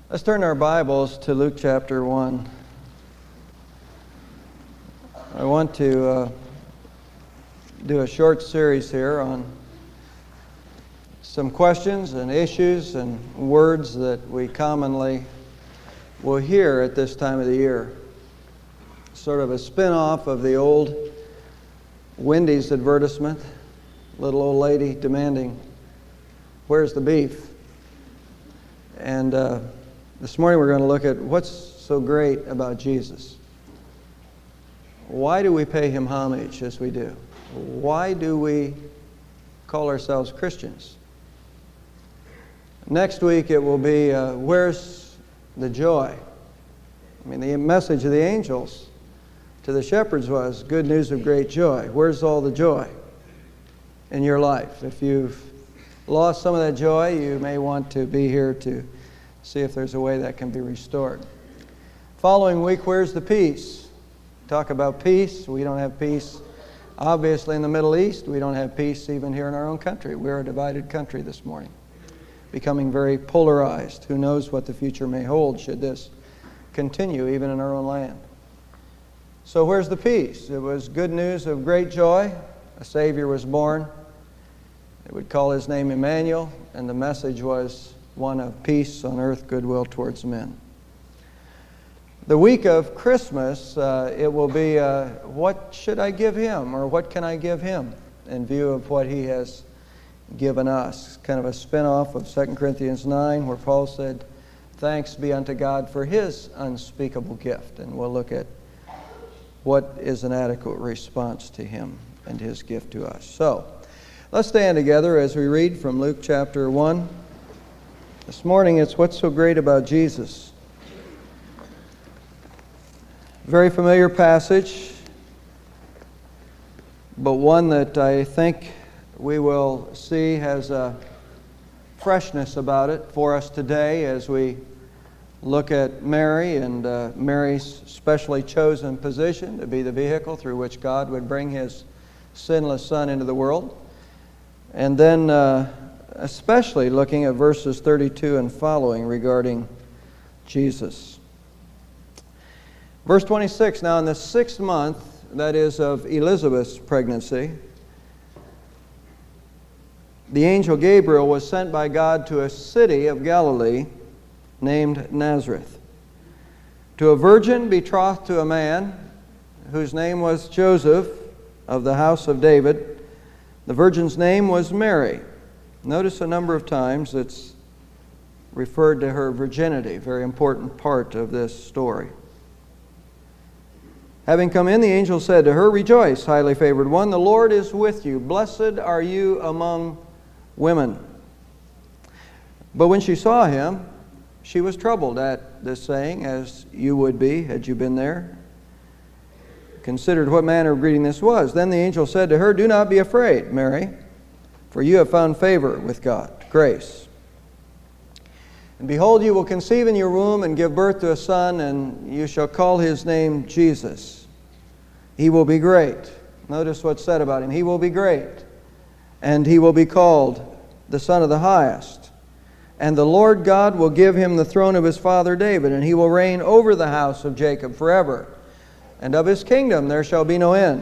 Let's turn our Bibles to Luke chapter 1. I want to do a short series here on some questions and issues and words that we commonly will hear at this time of the year. Sort of a spin-off of the old Wendy's advertisement, little old lady demanding, "Where's the beef?" And this morning we're going to look at what's so great about Jesus. Why do we pay Him homage as we do? Why do we call ourselves Christians? Next week it will be, where's the joy? I mean, the message of the angels to the shepherds was good news of great joy. Where's all the joy in your life? If you've lost some of that joy, you may want to be here to see if there's a way that can be restored. Following week, where's the peace? Talk about peace. We don't have peace, obviously, in the Middle East. We don't have peace even here in our own country. We're a divided country this morning, becoming very polarized. Who knows what the future may hold should this continue even in our own land. So where's the peace? It was good news of great joy. A Savior was born. They would call His name Emmanuel, and the message was one of peace on earth, goodwill towards men. The week of Christmas, it will be, what should I give Him, or what can I give Him in view of what He has given us? Kind of a spin-off of 2 Corinthians 9, where Paul said, "Thanks be unto God for His unspeakable gift." And we'll look at what is an adequate response to Him and His gift to us. So, let's stand together as we read from Luke chapter 1. This morning it's what's so great about Jesus. Very familiar passage, but one that I think we will see has a freshness about it for us today as we look at Mary and Mary's specially chosen position to be the vehicle through which God would bring His sinless Son into the world. And then especially looking at verses 32 and following regarding Jesus. Verse 26, now in the 6th month, that is of Elizabeth's pregnancy, the angel Gabriel was sent by God to a city of Galilee named Nazareth, to a virgin betrothed to a man whose name was Joseph of the house of David. The virgin's name was Mary. Notice a number of times it's referred to her virginity, very important part of this story. Having come in, the angel said to her, "Rejoice, highly favored one, the Lord is with you. Blessed are you among women." But when she saw him, she was troubled at this saying, as you would be had you been there. Considered what manner of greeting this was. Then the angel said to her, "Do not be afraid, Mary, for you have found favor with God," grace. "And behold, you will conceive in your womb and give birth to a son, and you shall call his name Jesus. He will be great." Notice what's said about him. He will be great, and he will be called the Son of the Highest. And the Lord God will give him the throne of his father David, and he will reign over the house of Jacob forever. And of his kingdom there shall be no end.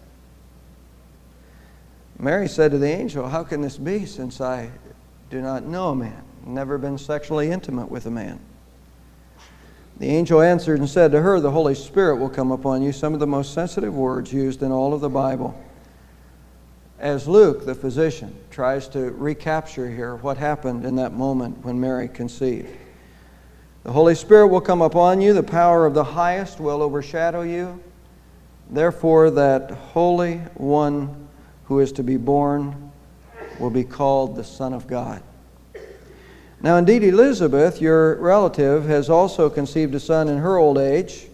Mary said to the angel, "How can this be, since I do not know a man, never been sexually intimate with a man?" The angel answered and said to her, "The Holy Spirit will come upon you," some of the most sensitive words used in all of the Bible. As Luke, the physician, tries to recapture here what happened in that moment when Mary conceived. "The Holy Spirit will come upon you, the power of the Highest will overshadow you. Therefore that Holy One who is to be born will be called the Son of God." Now indeed Elizabeth, your relative, has also conceived a son in her old age.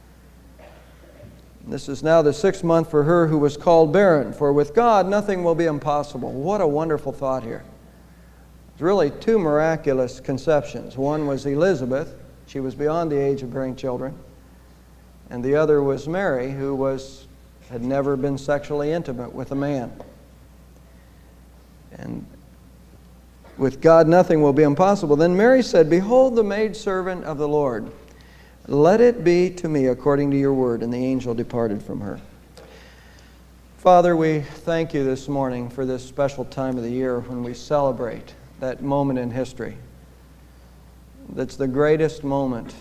This is now the 6th month for her who was called barren, for with God nothing will be impossible. What a wonderful thought here. There's really 2 miraculous conceptions. One was Elizabeth. She was beyond the age of bearing children. And the other was Mary, who had never been sexually intimate with a man. And With God nothing will be impossible. Then Mary said, Behold the maidservant of the Lord. Let it be to me according to your word. And the angel departed from her. Father, we thank you this morning for this special time of the year when we celebrate that moment in history. That's the greatest moment.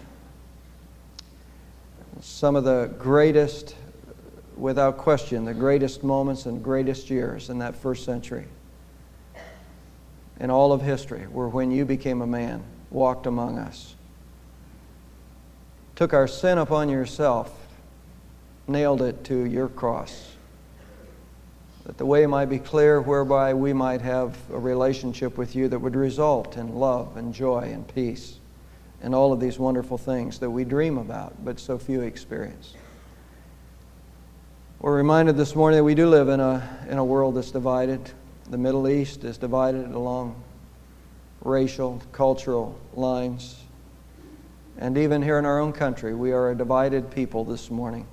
Some of the greatest, without question, the greatest moments and greatest years in that first century. In all of history were when you became a man, walked among us, took our sin upon yourself, nailed it to your cross, that the way might be clear whereby we might have a relationship with you that would result in love and joy and peace and all of these wonderful things that we dream about but so few experience. We're reminded this morning that we do live in a world that's divided. The Middle East is divided along racial, cultural lines. And even here in our own country, we are a divided people this morning.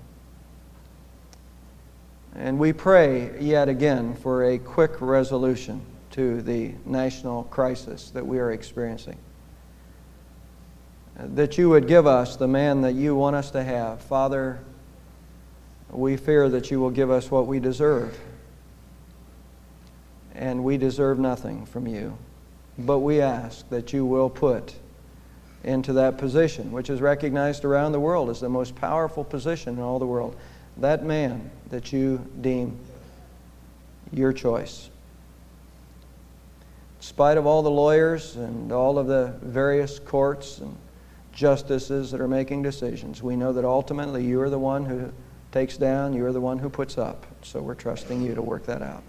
And we pray yet again for a quick resolution to the national crisis that we are experiencing. That you would give us the man that you want us to have. Father, we fear that you will give us what we deserve. And we deserve nothing from you. But we ask that you will put into that position, which is recognized around the world as the most powerful position in all the world, that man that you deem your choice. In spite of all the lawyers and all of the various courts and justices that are making decisions, we know that ultimately you are the one who takes down, you are the one who puts up. So we're trusting you to work that out.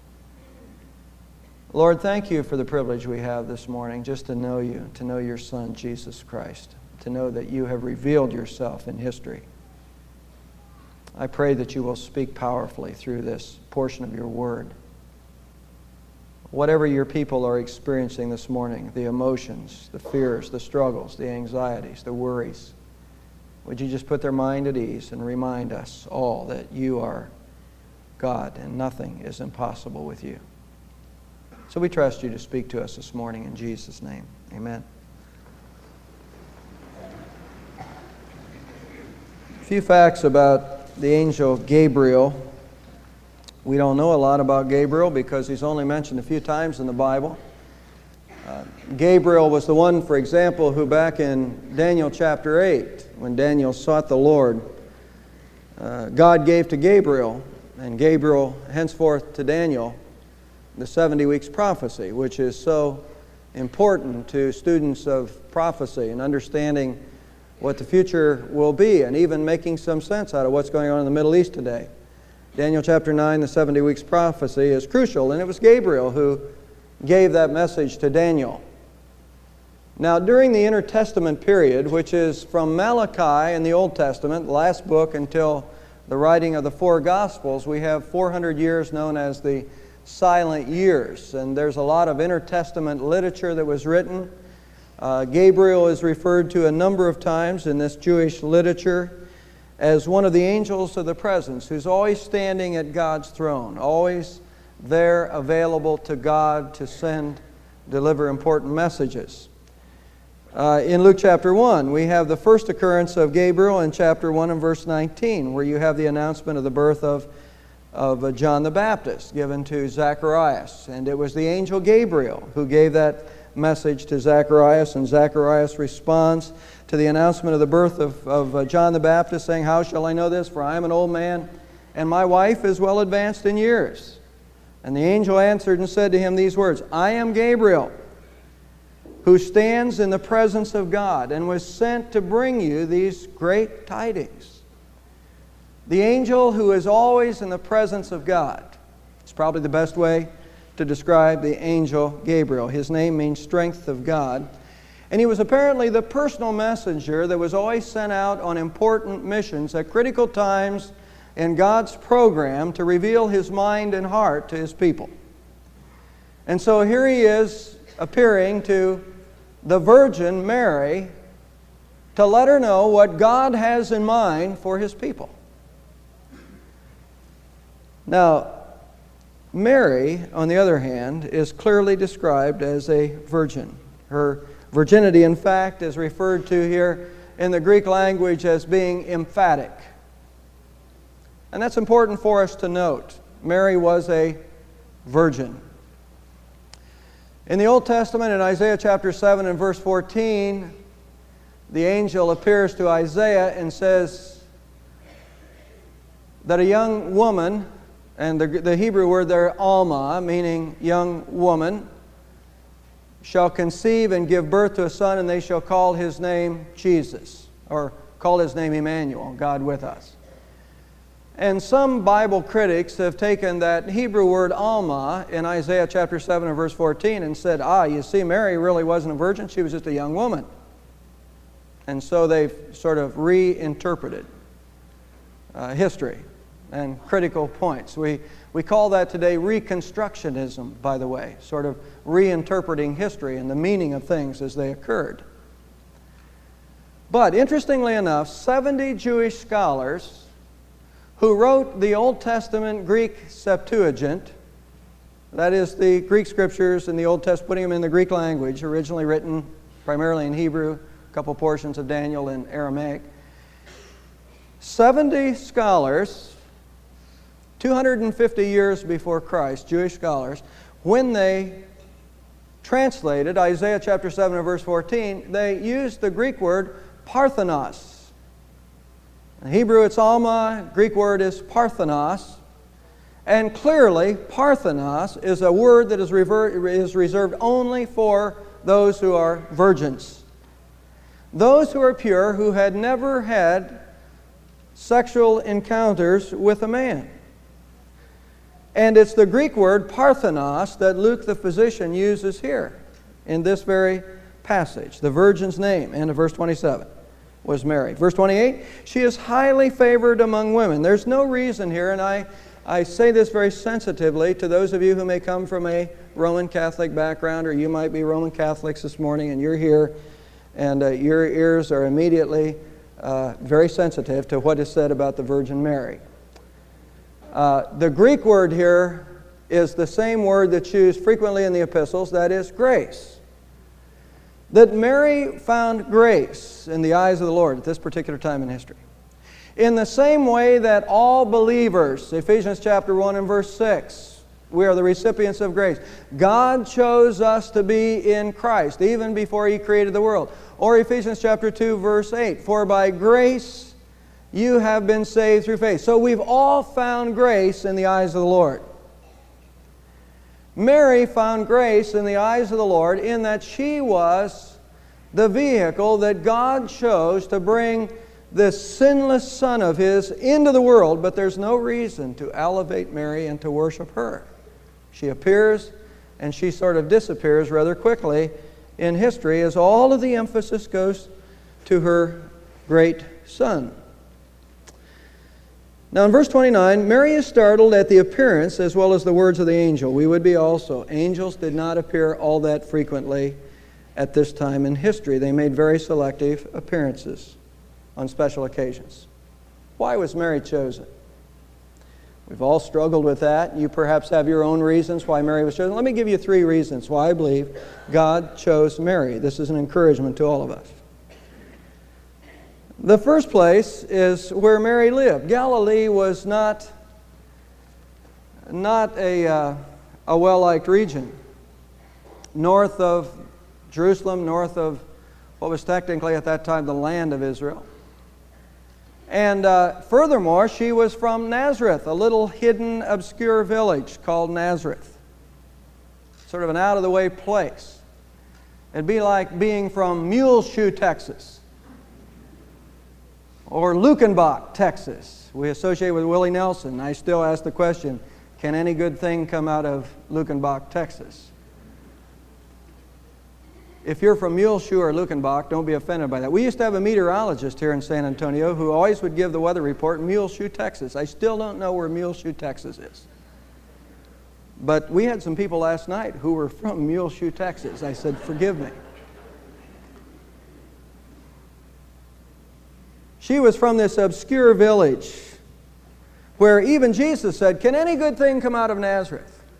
Lord, thank you for the privilege we have this morning just to know you, to know your Son, Jesus Christ, to know that you have revealed yourself in history. I pray that you will speak powerfully through this portion of your word. Whatever your people are experiencing this morning, the emotions, the fears, the struggles, the anxieties, the worries, would you just put their mind at ease and remind us all that you are God and nothing is impossible with you. So we trust you to speak to us this morning in Jesus' name. Amen. A few facts about the angel Gabriel. We don't know a lot about Gabriel because he's only mentioned a few times in the Bible. Gabriel was the one, for example, who back in Daniel chapter 8, when Daniel sought the Lord, God gave to Gabriel, and Gabriel henceforth to Daniel, the 70 weeks prophecy, which is so important to students of prophecy and understanding what the future will be and even making some sense out of what's going on in the Middle East today. Daniel chapter 9, the 70 weeks prophecy is crucial, and it was Gabriel who gave that message to Daniel. Now, during the intertestament period, which is from Malachi in the Old Testament, the last book, until the writing of the four Gospels, we have 400 years known as the silent years, and there's a lot of intertestament literature that was written. Gabriel is referred to a number of times in this Jewish literature as one of the angels of the presence, who's always standing at God's throne, always there available to God to deliver important messages. In Luke chapter 1, we have the first occurrence of Gabriel in chapter 1 and verse 19, where you have the announcement of the birth of John the Baptist given to Zacharias. And it was the angel Gabriel who gave that message to Zacharias, and Zacharias responds to the announcement of the birth of John the Baptist, saying, "How shall I know this? For I am an old man, and my wife is well advanced in years." And the angel answered and said to him these words, "I am Gabriel, who stands in the presence of God, and was sent to bring you these great tidings." The angel who is always in the presence of God. It's probably the best way to describe the angel Gabriel. His name means strength of God. And he was apparently the personal messenger that was always sent out on important missions at critical times in God's program to reveal His mind and heart to His people. And so here he is appearing to the Virgin Mary to let her know what God has in mind for His people. Now, Mary, on the other hand, is clearly described as a virgin. Her virginity, in fact, is referred to here in the Greek language as being emphatic. And that's important for us to note. Mary was a virgin. In the Old Testament, in Isaiah chapter 7 and verse 14, the angel appears to Isaiah and says that a young woman, and the Hebrew word there, Alma, meaning young woman, shall conceive and give birth to a son, and they shall call his name Jesus, or call his name Emmanuel, God with us. And some Bible critics have taken that Hebrew word Alma in Isaiah chapter 7 and verse 14 and said, you see, Mary really wasn't a virgin, she was just a young woman. And so they've sort of reinterpreted history and critical points. We call that today Reconstructionism, by the way, sort of reinterpreting history and the meaning of things as they occurred. But interestingly enough, 70 Jewish scholars who wrote the Old Testament Greek Septuagint, that is the Greek scriptures in the Old Testament, putting them in the Greek language, originally written primarily in Hebrew, a couple portions of Daniel in Aramaic. 70 scholars, 250 years before Christ, Jewish scholars, when they translated Isaiah chapter 7 and verse 14, they used the Greek word Parthenos. In Hebrew it's Alma, Greek word is Parthenos. And clearly, Parthenos is a word that is reserved only for those who are virgins. Those who are pure, who had never had sexual encounters with a man. And it's the Greek word Parthenos that Luke the physician uses here in this very passage. The virgin's name, end of verse 27, was Mary. Verse 28, she is highly favored among women. There's no reason here, and I say this very sensitively to those of you who may come from a Roman Catholic background, or you might be Roman Catholics this morning and you're here and your ears are immediately very sensitive to what is said about the Virgin Mary. The Greek word here is the same word that's used frequently in the epistles, that is grace. That Mary found grace in the eyes of the Lord at this particular time in history. In the same way that all believers, Ephesians chapter 1 and verse 6, we are the recipients of grace. God chose us to be in Christ even before He created the world. Or Ephesians chapter 2 verse 8, for by grace you have been saved through faith. So we've all found grace in the eyes of the Lord. Mary found grace in the eyes of the Lord in that she was the vehicle that God chose to bring this sinless Son of His into the world, but there's no reason to elevate Mary and to worship her. She appears and she sort of disappears rather quickly in history as all of the emphasis goes to her great Son. Now in verse 29, Mary is startled at the appearance as well as the words of the angel. We would be also. Angels did not appear all that frequently at this time in history. They made very selective appearances on special occasions. Why was Mary chosen? We've all struggled with that. You perhaps have your own reasons why Mary was chosen. Let me give you 3 reasons why I believe God chose Mary. This is an encouragement to all of us. The first place is where Mary lived. Galilee was not a well-liked region. North of Jerusalem, north of what was technically at that time the land of Israel. And furthermore, she was from Nazareth, a little hidden, obscure village called Nazareth. Sort of an out-of-the-way place. It'd be like being from Muleshoe, Texas. Or Lukenbach, Texas. We associate with Willie Nelson. I still ask the question, can any good thing come out of Lukenbach, Texas? If you're from Muleshoe or Lukenbach, don't be offended by that. We used to have a meteorologist here in San Antonio who always would give the weather report in Muleshoe, Texas. I still don't know where Muleshoe, Texas is. But we had some people last night who were from Muleshoe, Texas. I said, forgive me. She was from this obscure village where even Jesus said, can any good thing come out of Nazareth?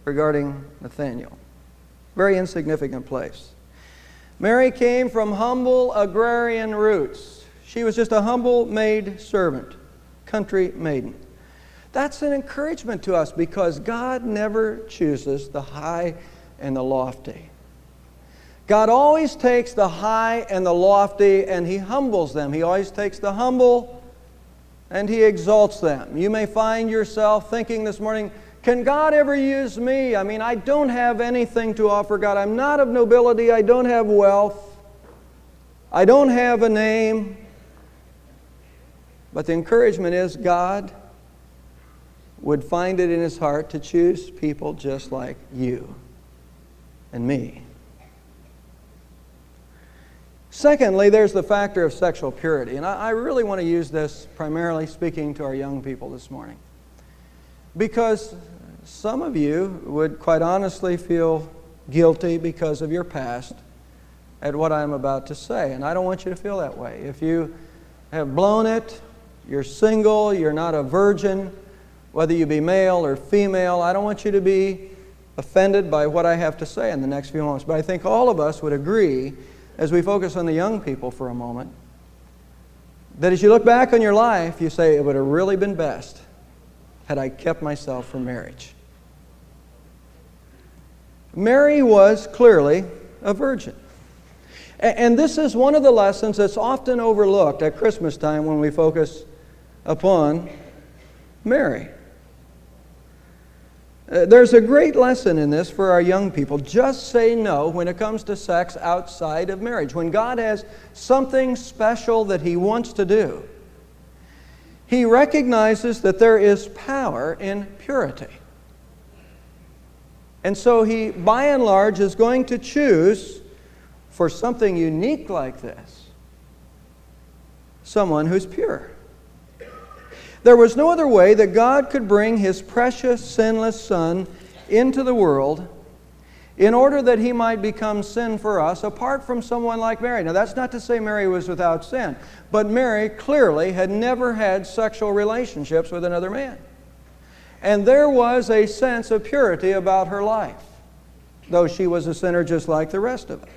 regarding Nathanael. Very insignificant place. Mary came from humble agrarian roots. She was just a humble maid servant, country maiden. That's an encouragement to us because God never chooses the high and the lofty. God always takes the high and the lofty and He humbles them. He always takes the humble and He exalts them. You may find yourself thinking this morning, can God ever use me? I mean, I don't have anything to offer God. I'm not of nobility. I don't have wealth. I don't have a name. But the encouragement is God would find it in His heart to choose people just like you and me. Secondly, there's the factor of sexual purity. And I really want to use this primarily speaking to our young people this morning. Because some of you would quite honestly feel guilty because of your past at what I'm about to say. And I don't want you to feel that way. If you have blown it, you're single, you're not a virgin, whether you be male or female, I don't want you to be offended by what I have to say in the next few moments. But I think all of us would agree, as we focus on the young people for a moment, that as you look back on your life, you say, it would have really been best had I kept myself from marriage. Mary was clearly a virgin. And this is one of the lessons that's often overlooked at Christmas time when we focus upon Mary. There's a great lesson in this for our young people. Just say no when it comes to sex outside of marriage. When God has something special that He wants to do, He recognizes that there is power in purity. And so He, by and large, is going to choose for something unique like this, someone who's pure. There was no other way that God could bring His precious, sinless Son into the world in order that He might become sin for us, apart from someone like Mary. Now, that's not to say Mary was without sin, but Mary clearly had never had sexual relationships with another man. And there was a sense of purity about her life, though she was a sinner just like the rest of us.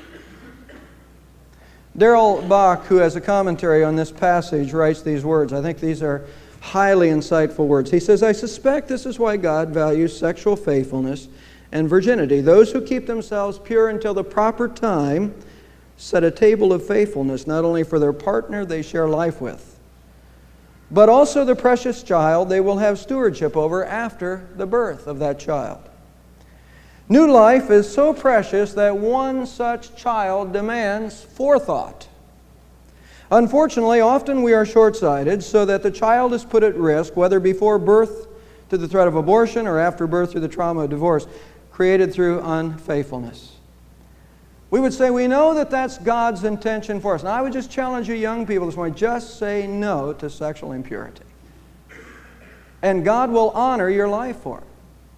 Darrell Bock, who has a commentary on this passage, writes these words. I think these are highly insightful words. He says, I suspect this is why God values sexual faithfulness and virginity. Those who keep themselves pure until the proper time set a table of faithfulness, not only for their partner they share life with, but also the precious child they will have stewardship over after the birth of that child. New life is so precious that one such child demands forethought. Unfortunately, often we are short-sighted so that the child is put at risk, whether before birth to the threat of abortion or after birth through the trauma of divorce, created through unfaithfulness. We would say we know that that's God's intention for us. And I would just challenge you young people this morning, just say no to sexual impurity. And God will honor your life for it.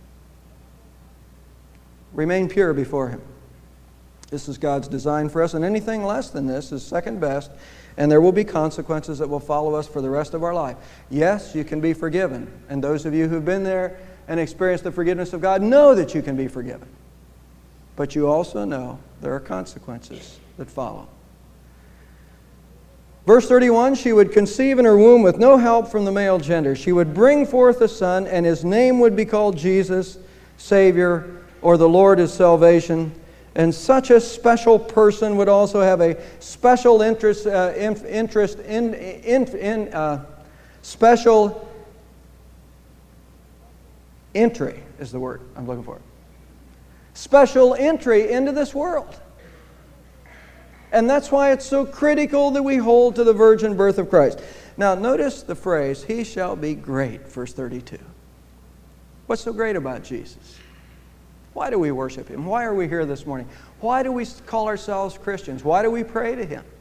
Remain pure before Him. This is God's design for us, and anything less than this is second best, and there will be consequences that will follow us for the rest of our life. Yes, you can be forgiven, and those of you who've been there and experienced the forgiveness of God know that you can be forgiven. But you also know there are consequences that follow. Verse 31, she would conceive in her womb with no help from the male gender. She would bring forth a son, and His name would be called Jesus, Savior, or the Lord is salvation. And such a special person would also have a special special entry is the word I'm looking for. Special entry into this world. And that's why it's so critical that we hold to the virgin birth of Christ. Now, notice the phrase, He shall be great, verse 32. What's so great about Jesus? Why do we worship Him? Why are we here this morning? Why do we call ourselves Christians? Why do we pray to Him?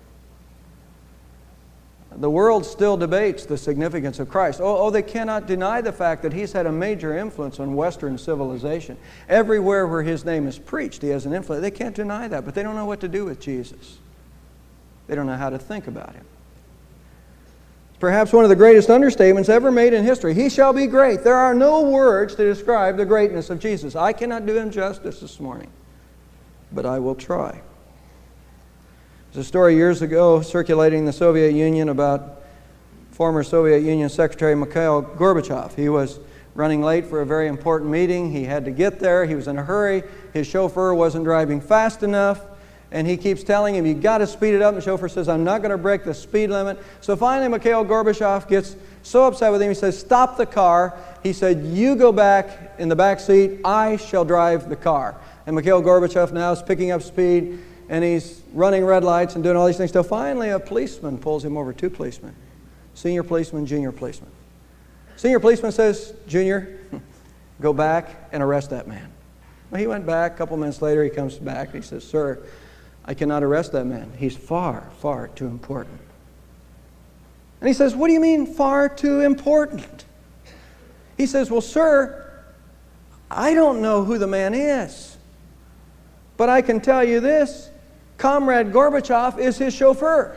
The world still debates the significance of Christ. They cannot deny the fact that He's had a major influence on Western civilization. Everywhere where His name is preached, He has an influence. They can't deny that, but they don't know what to do with Jesus. They don't know how to think about Him. Perhaps one of the greatest understatements ever made in history. He shall be great. There are no words to describe the greatness of Jesus. I cannot do him justice this morning, but I will try. There's a story years ago circulating in the Soviet Union about former Soviet Union Secretary Mikhail Gorbachev. He was running late for a very important meeting. He had to get there. He was in a hurry. His chauffeur wasn't driving fast enough. And he keeps telling him, you got to speed it up. And the chauffeur says, I'm not going to break the speed limit. So finally, Mikhail Gorbachev gets so upset with him, he says, stop the car. He said, you go back in the back seat. I shall drive the car. And Mikhail Gorbachev now is picking up speed, and he's running red lights and doing all these things. So finally, a policeman pulls him over, 2 policemen. Senior policeman, junior policeman. Senior policeman says, Junior, go back and arrest that man. Well, he went back. A couple minutes later, he comes back, and he says, Sir, I cannot arrest that man. He's far, far too important. And he says, what do you mean far too important? He says, well, sir, I don't know who the man is. But I can tell you this, Comrade Gorbachev is his chauffeur.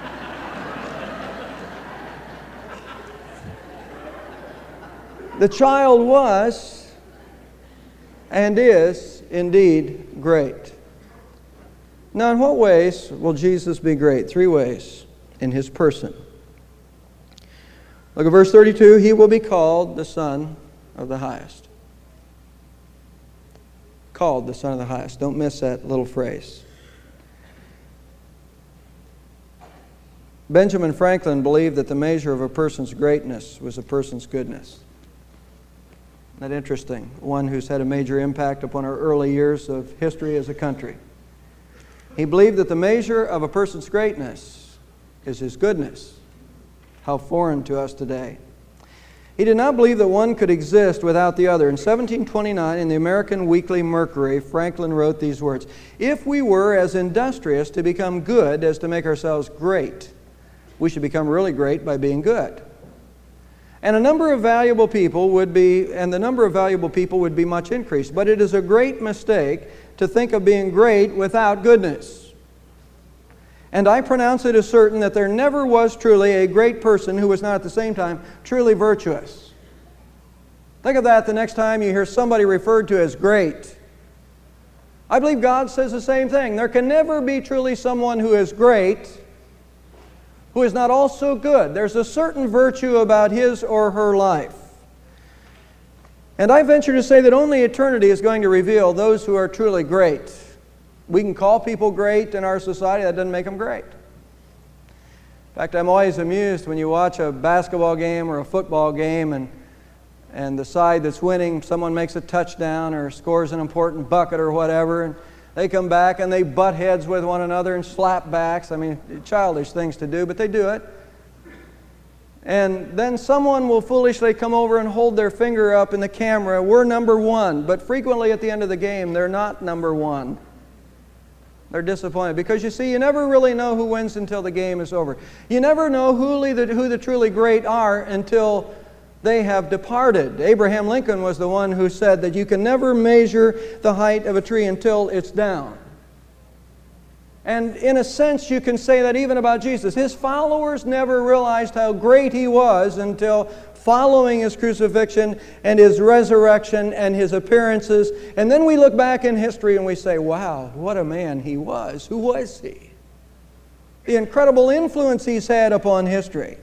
The child was and is indeed great. Now, in what ways will Jesus be great? 3 ways in his person. Look at verse 32. He will be called the Son of the Highest. Called the Son of the Highest. Don't miss that little phrase. Benjamin Franklin believed that the measure of a person's greatness was a person's goodness. Isn't that interesting? One who's had a major impact upon our early years of history as a country. He believed that the measure of a person's greatness is his goodness. How foreign to us today. He did not believe that one could exist without the other. In 1729, in the American Weekly Mercury, Franklin wrote these words, if we were as industrious to become good as to make ourselves great, we should become really great by being good. And the number of valuable people would be much increased. But it is a great mistake to think of being great without goodness. And I pronounce it as certain that there never was truly a great person who was not at the same time truly virtuous. Think of that the next time you hear somebody referred to as great. I believe God says the same thing. There can never be truly someone who is great who is not also good. There's a certain virtue about his or her life. And I venture to say that only eternity is going to reveal those who are truly great. We can call people great in our society. That doesn't make them great. In fact, I'm always amused when you watch a basketball game or a football game and the side that's winning, someone makes a touchdown or scores an important bucket or whatever, and they come back and they butt heads with one another and slap backs. I mean, childish things to do, but they do it. And then someone will foolishly come over and hold their finger up in the camera. We're number one. But frequently at the end of the game, they're not number one. They're disappointed. Because you see, you never really know who wins until the game is over. You never know who the truly great are until they have departed. Abraham Lincoln was the one who said that you can never measure the height of a tree until it's down. And in a sense, you can say that even about Jesus. His followers never realized how great he was until following his crucifixion and his resurrection and his appearances. And then we look back in history and we say, wow, what a man he was. Who was he? The incredible influence he's had upon history.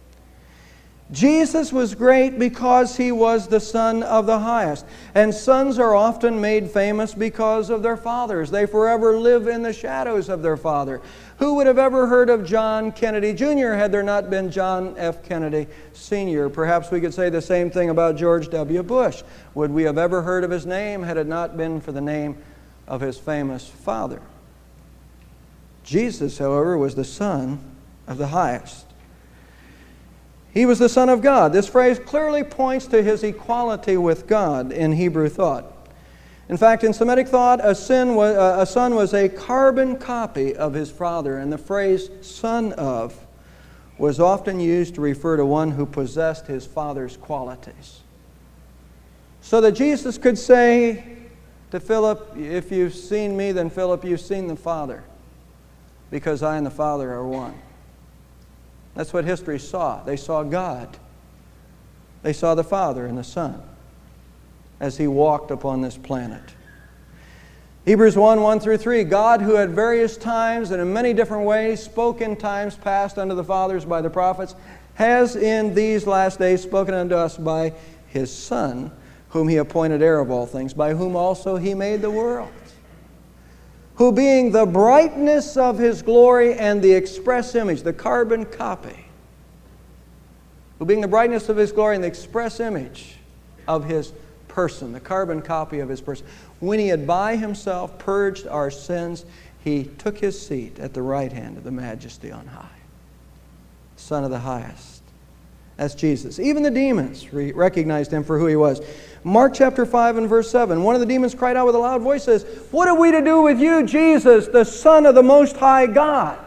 Jesus was great because he was the Son of the Highest. And sons are often made famous because of their fathers. They forever live in the shadows of their father. Who would have ever heard of John Kennedy Jr. had there not been John F. Kennedy Sr.? Perhaps we could say the same thing about George W. Bush. Would we have ever heard of his name had it not been for the name of his famous father? Jesus, however, was the Son of the Highest. He was the Son of God. This phrase clearly points to his equality with God in Hebrew thought. In fact, in Semitic thought, a son was a carbon copy of his father, and the phrase son of was often used to refer to one who possessed his father's qualities. So that Jesus could say to Philip, if you've seen me, then Philip, you've seen the Father, because I and the Father are one. That's what history saw. They saw God. They saw the Father and the Son as He walked upon this planet. Hebrews 1 through 3, God, who at various times and in many different ways spoke in times past unto the fathers by the prophets, has in these last days spoken unto us by His Son, whom He appointed heir of all things, by whom also He made the world, who being the brightness of His glory and the express image, the carbon copy, who being the brightness of His glory and the express image of His person, the carbon copy of His person, when He had by Himself purged our sins, He took His seat at the right hand of the Majesty on high. Son of the highest. That's Jesus. Even the demons recognized Him for who He was. Mark chapter 5 and verse 7. One of the demons cried out with a loud voice, says, "What are we to do with you, Jesus, the Son of the Most High God?"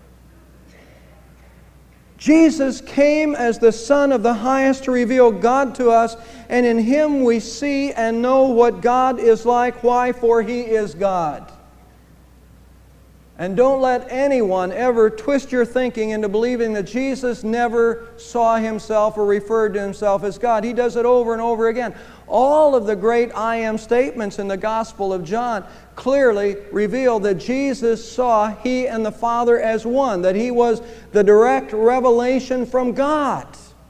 Jesus came as the Son of the highest to reveal God to us, and in Him we see and know what God is like. Why? For He is God. And don't let anyone ever twist your thinking into believing that Jesus never saw Himself or referred to Himself as God. He does it over and over again. All of the great I am statements in the Gospel of John clearly reveal that Jesus saw He and the Father as one, that He was the direct revelation from God.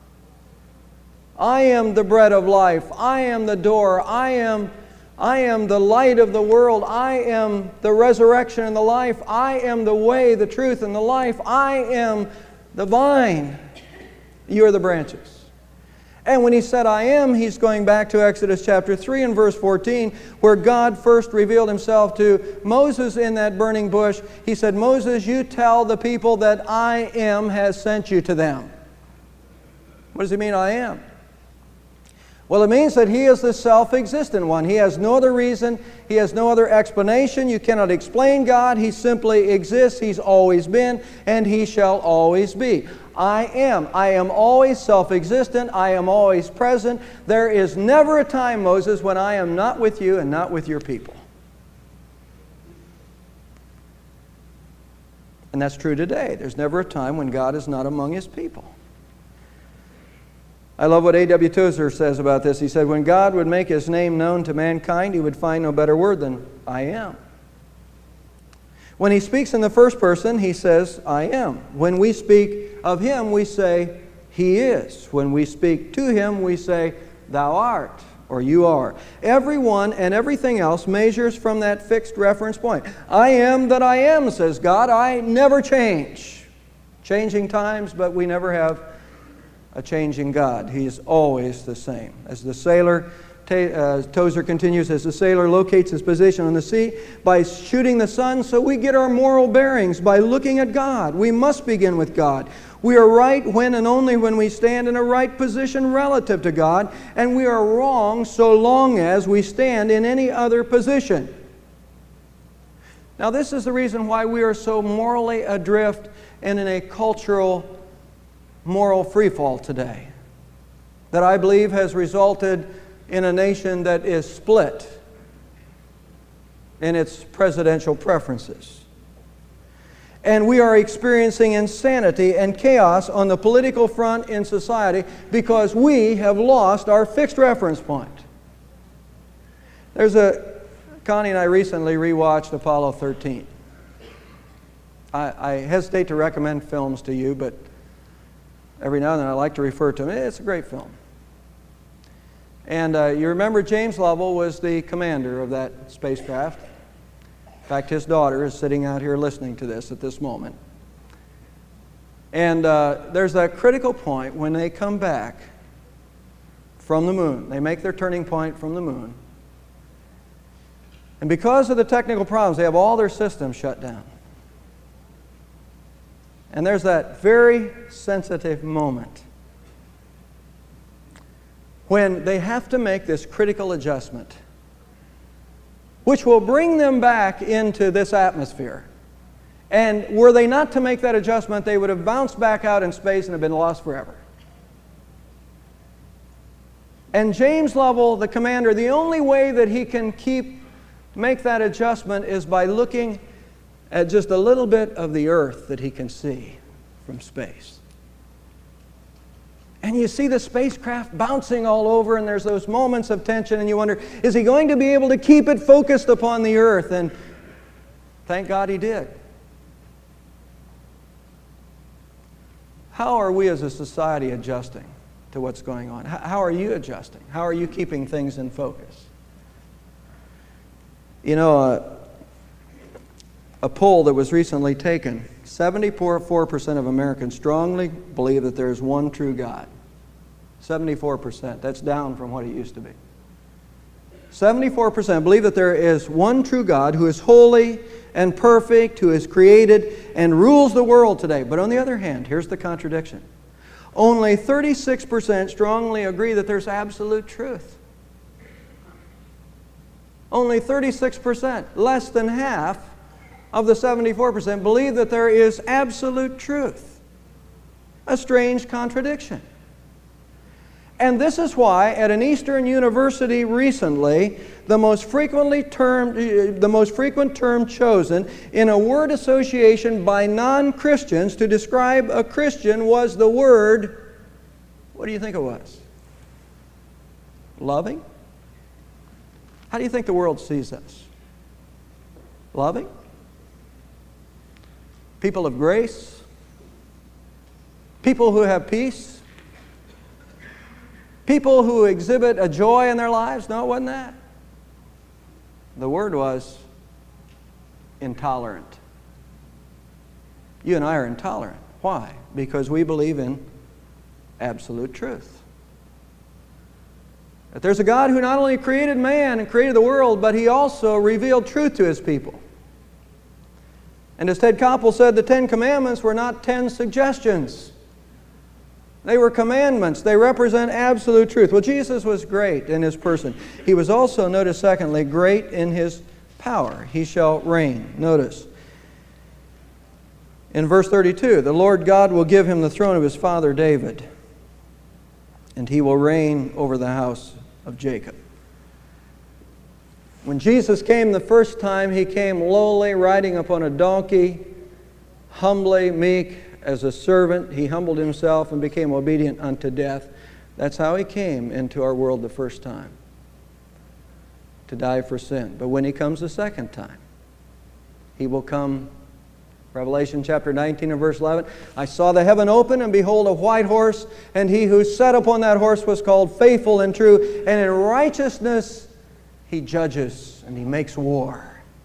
I am the bread of life. I am the door. I am the light of the world. I am the resurrection and the life. I am the way, the truth, and the life. I am the vine. You are the branches. And when He said, I am, He's going back to Exodus chapter 3 and verse 14, where God first revealed Himself to Moses in that burning bush. He said, Moses, you tell the people that I am has sent you to them. What does He mean, I am? Well, it means that He is the self-existent one. He has no other reason. He has no other explanation. You cannot explain God. He simply exists. He's always been, and He shall always be. I am. I am always self-existent. I am always present. There is never a time, Moses, when I am not with you and not with your people. And that's true today. There's never a time when God is not among His people. I love what A.W. Tozer says about this. He said, when God would make His name known to mankind, He would find no better word than I am. When He speaks in the first person, He says, I am. When we speak of Him, we say, He is. When we speak to Him, we say, Thou art, or you are. Everyone and everything else measures from that fixed reference point. I am that I am, says God. I never change. Changing times, but we never have a changing God. He is always the same. As the sailor, Tozer continues, as the sailor locates his position on the sea by shooting the sun, so we get our moral bearings by looking at God. We must begin with God. We are right when and only when we stand in a right position relative to God, and we are wrong so long as we stand in any other position. Now, this is the reason why we are so morally adrift and in a cultural moral freefall today, that I believe has resulted in a nation that is split in its presidential preferences. And we are experiencing insanity and chaos on the political front in society because we have lost our fixed reference point. Connie and I recently rewatched Apollo 13. I hesitate to recommend films to you, but every now and then I like to refer to them. It's a great film. And you remember James Lovell was the commander of that spacecraft. In fact, his daughter is sitting out here listening to this at this moment. And there's that critical point when they come back from the moon. They make their turning point from the moon. And because of the technical problems, they have all their systems shut down. And there's that very sensitive moment when they have to make this critical adjustment, which will bring them back into this atmosphere. And were they not to make that adjustment, they would have bounced back out in space and have been lost forever. And James Lovell, the commander, the only way that he can make that adjustment is by looking at just a little bit of the earth that he can see from space. And you see the spacecraft bouncing all over, and there's those moments of tension, and you wonder, is he going to be able to keep it focused upon the earth? And thank God he did. How are we as a society adjusting to what's going on? How are you adjusting? How are you keeping things in focus? You know, a poll that was recently taken, 74% of Americans strongly believe that there is one true God. 74%. That's down from what it used to be. 74% believe that there is one true God who is holy and perfect, who has created and rules the world today. But on the other hand, here's the contradiction. Only 36% strongly agree that there's absolute truth. Only 36%, less than half of the 74%, believe that there is absolute truth. A strange contradiction. And this is why at an Eastern university recently, the most frequent term chosen in a word association by non-Christians to describe a Christian was the word, what do you think it was? Loving? How do you think the world sees us? Loving? People of grace? People who have peace? People who exhibit a joy in their lives? No, it wasn't that. The word was intolerant. You and I are intolerant. Why? Because we believe in absolute truth. That there's a God who not only created man and created the world, but He also revealed truth to His people. And as Ted Koppel said, the 10 Commandments were not 10 suggestions. They were commandments. They represent absolute truth. Well, Jesus was great in His person. He was also, notice secondly, great in His power. He shall reign. Notice. In verse 32, the Lord God will give Him the throne of His father David, and He will reign over the house of Jacob. When Jesus came the first time, He came lowly, riding upon a donkey, humbly, meek, as a servant. He humbled Himself and became obedient unto death. That's how He came into our world the first time, to die for sin. But when He comes the second time, He will come, Revelation chapter 19 and verse 11, I saw the heaven open, and behold a white horse, and He who sat upon that horse was called Faithful and True, and in righteousness He judges and He makes war.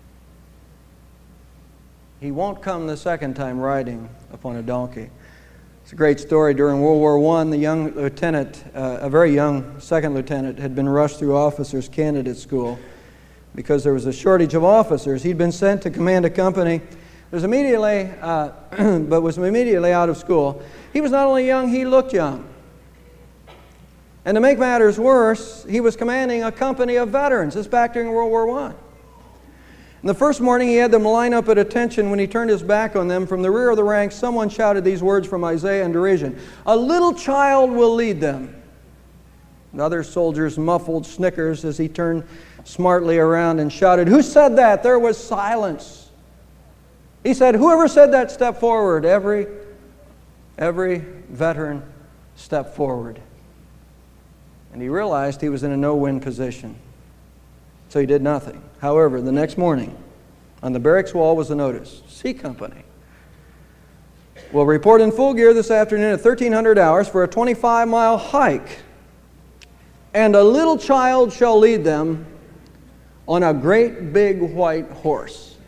He won't come the second time riding upon a donkey. It's a great story. During World War I, the young lieutenant, a very young second lieutenant, had been rushed through officers' candidate school because there was a shortage of officers. He'd been sent to command a company, was immediately out of school. He was not only young, he looked young. And to make matters worse, he was commanding a company of veterans. This back during World War I. And the first morning he had them line up at attention. When he turned his back on them, from the rear of the ranks, someone shouted these words from Isaiah in derision. A little child will lead them. And other soldiers muffled snickers as he turned smartly around and shouted, who said that? There was silence. He said, whoever said that, step forward. Every veteran stepped forward. And he realized he was in a no-win position. So he did nothing. However, the next morning, on the barracks wall was a notice. C Company will report in full gear this afternoon at 1300 hours for a 25-mile hike. And a little child shall lead them on a great big white horse.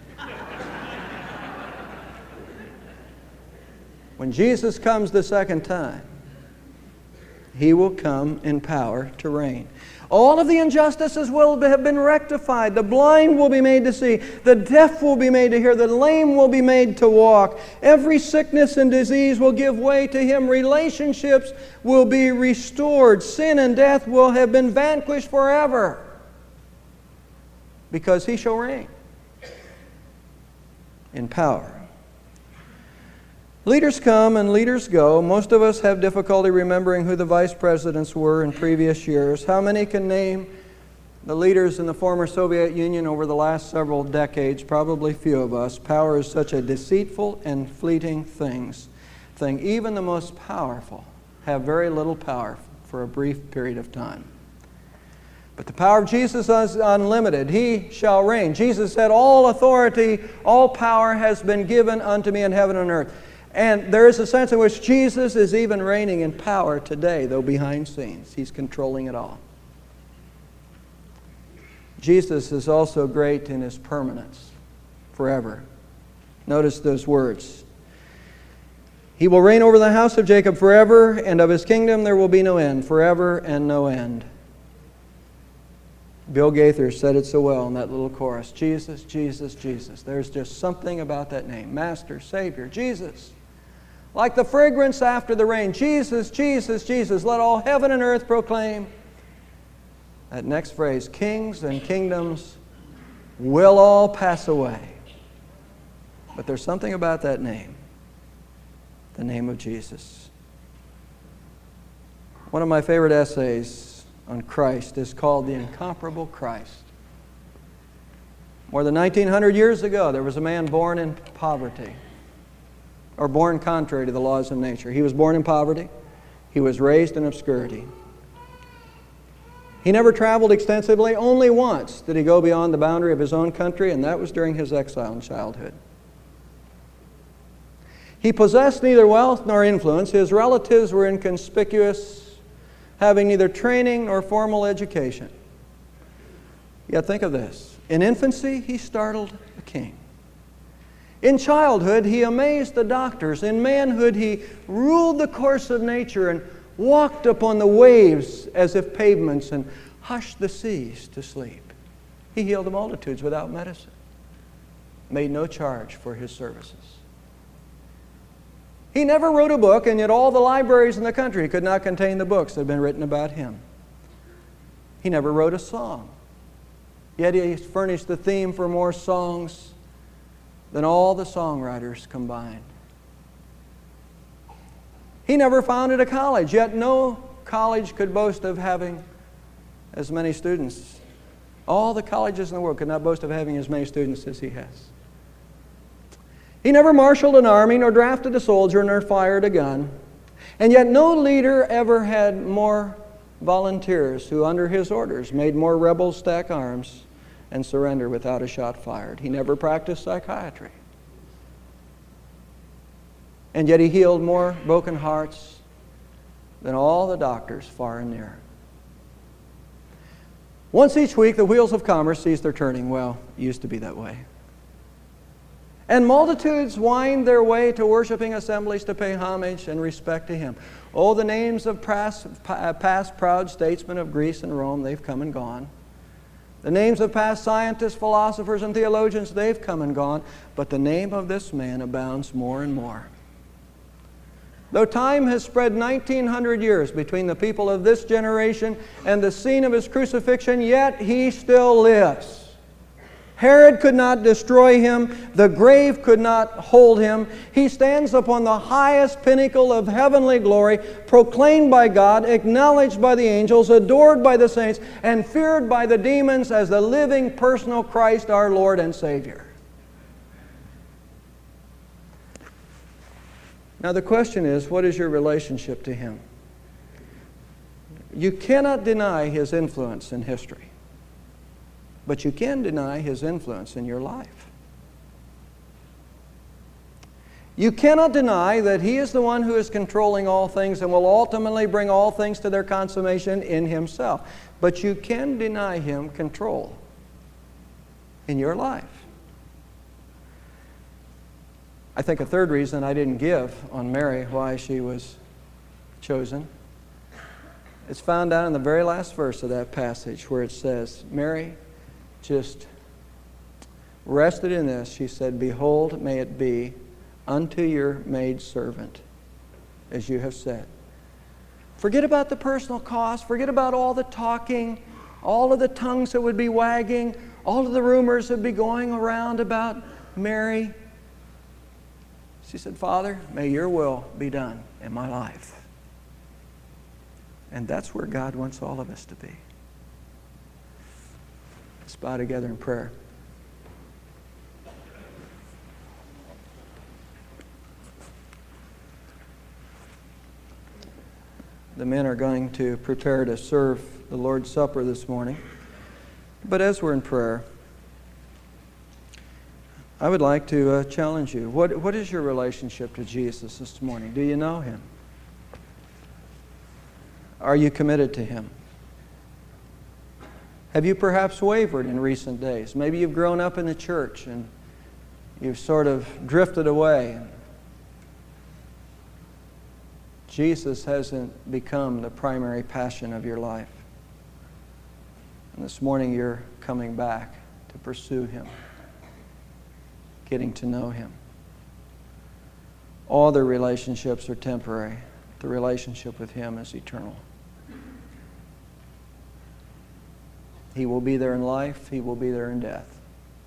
When Jesus comes the second time, He will come in power to reign. All of the injustices will have been rectified. The blind will be made to see. The deaf will be made to hear. The lame will be made to walk. Every sickness and disease will give way to Him. Relationships will be restored. Sin and death will have been vanquished forever, because He shall reign in power. Leaders come and leaders go. Most of us have difficulty remembering who the vice presidents were in previous years. How many can name the leaders in the former Soviet Union over the last several decades? Probably few of us. Power is such a deceitful and fleeting thing. Even the most powerful have very little power for a brief period of time. But the power of Jesus is unlimited. He shall reign. Jesus said, all authority, all power has been given unto me in heaven and earth. And there is a sense in which Jesus is even reigning in power today, though behind scenes. He's controlling it all. Jesus is also great in His permanence, forever. Notice those words. He will reign over the house of Jacob forever, and of His kingdom there will be no end, forever and no end. Bill Gaither said it so well in that little chorus. Jesus, Jesus, Jesus. There's just something about that name. Master, Savior, Jesus. Like the fragrance after the rain. Jesus, Jesus, Jesus. Let all heaven and earth proclaim. That next phrase, kings and kingdoms will all pass away. But there's something about that name. The name of Jesus. One of my favorite essays on Christ is called The Incomparable Christ. More than 1900 years ago, there was a man born in poverty, or born contrary to the laws of nature. He was born in poverty. He was raised in obscurity. He never traveled extensively. Only once did he go beyond the boundary of his own country, and that was during his exile in childhood. He possessed neither wealth nor influence. His relatives were inconspicuous, having neither training nor formal education. Yet think of this. In infancy, he startled a king. In childhood, he amazed the doctors. In manhood, he ruled the course of nature and walked upon the waves as if pavements and hushed the seas to sleep. He healed the multitudes without medicine, made no charge for his services. He never wrote a book, and yet all the libraries in the country could not contain the books that had been written about him. He never wrote a song, yet he furnished the theme for more songs than all the songwriters combined. He never founded a college, yet no college could boast of having as many students. All the colleges in the world could not boast of having as many students as he has. He never marshaled an army, nor drafted a soldier, nor fired a gun. And yet no leader ever had more volunteers who, under his orders, made more rebels stack arms and surrender without a shot fired. He never practiced psychiatry. And yet he healed more broken hearts than all the doctors far and near. Once each week, the wheels of commerce ceased their turning. Well, it used to be that way. And multitudes wind their way to worshiping assemblies to pay homage and respect to him. Oh, the names of past proud statesmen of Greece and Rome, they've come and gone. The names of past scientists, philosophers, and theologians, they've come and gone. But the name of this man abounds more and more. Though time has spread 1900 years between the people of this generation and the scene of his crucifixion, yet he still lives. Herod could not destroy him. The grave could not hold him. He stands upon the highest pinnacle of heavenly glory, proclaimed by God, acknowledged by the angels, adored by the saints, and feared by the demons as the living personal Christ, our Lord and Savior. Now the question is, what is your relationship to him? You cannot deny his influence in history. But you can deny his influence in your life. You cannot deny that he is the one who is controlling all things and will ultimately bring all things to their consummation in himself. But you can deny him control in your life. I think a third reason I didn't give on Mary, why she was chosen, is found down in the very last verse of that passage where it says, Mary just rested in this. She said, behold, may it be unto your maidservant, as you have said. Forget about the personal cost. Forget about all the talking, all of the tongues that would be wagging, all of the rumors that would be going around about Mary. She said, Father, may your will be done in my life. And that's where God wants all of us to be. Let's bow together in prayer. The men are going to prepare to serve the Lord's Supper this morning. But as we're in prayer, I would like to challenge you. What is your relationship to Jesus this morning? Do you know Him? Are you committed to Him? Have you perhaps wavered in recent days? Maybe you've grown up in the church and you've sort of drifted away. Jesus hasn't become the primary passion of your life. And this morning you're coming back to pursue Him, getting to know Him. All the relationships are temporary. The relationship with Him is eternal. He will be there in life. He will be there in death.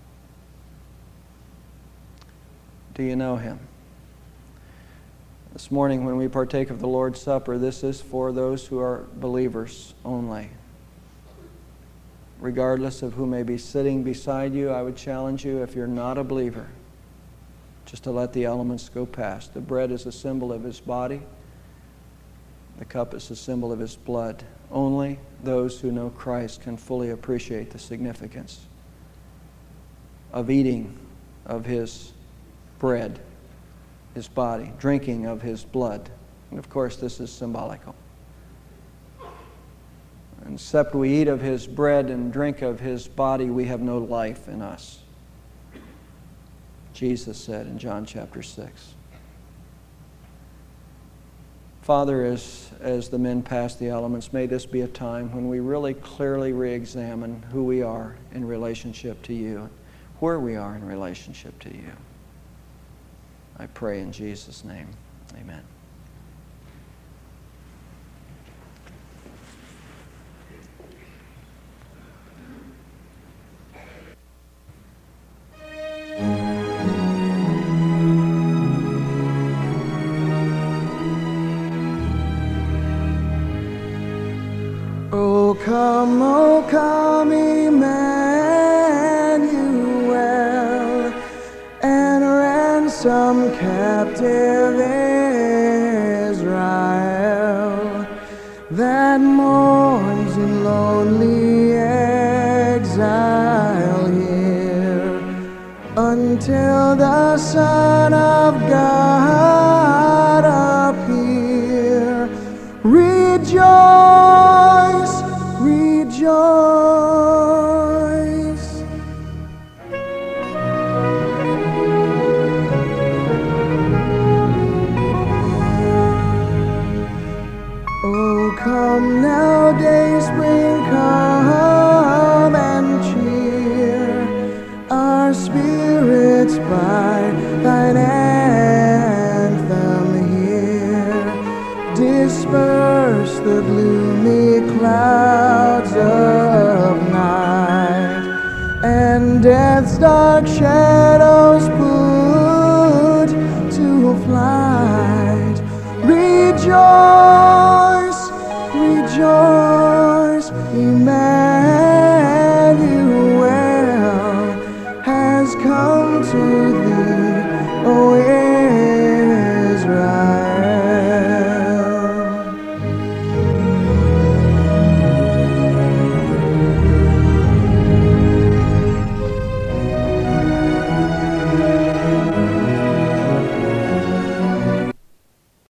Do you know Him? This morning when we partake of the Lord's Supper, this is for those who are believers only. Regardless of who may be sitting beside you, I would challenge you, if you're not a believer, just to let the elements go past. The bread is a symbol of His body. The cup is a symbol of His blood. Only those who know Christ can fully appreciate the significance of eating of His bread, His body, drinking of His blood. And of course, this is symbolical. And except we eat of His bread and drink of His body, we have no life in us. Jesus said in John chapter 6. Father, as the men pass the elements, may this be a time when we really clearly re-examine who we are in relationship to You, where we are in relationship to You. I pray in Jesus' name. Amen. O come, Emmanuel, and ransom captive Israel that mourns in lonely exile here, until the Son of God appear. Rejoice, rejoice. Oh, come now, dayspring, come and cheer our spirits by thine anthem here. Disperse the gloomy clouds of night and death's dark shadow